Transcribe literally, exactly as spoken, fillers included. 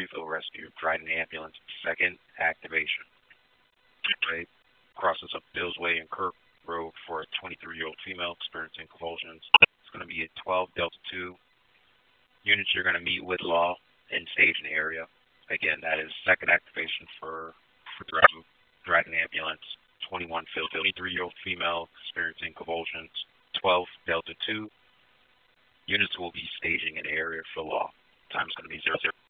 refill rescue, Dryden Ambulance, second activation. Right, crosses up Bills Way and Kirk Road for a twenty-three-year-old female experiencing convulsions. It's going to be a twelve Delta two. Units, you're going to meet with law and staging area. Again, that is second activation for, for Dryden Ambulance, twenty-one field, twenty-three-year-old female experiencing convulsions, twelve Delta two. Units will be staging an area for law. Time's going to be zero zero.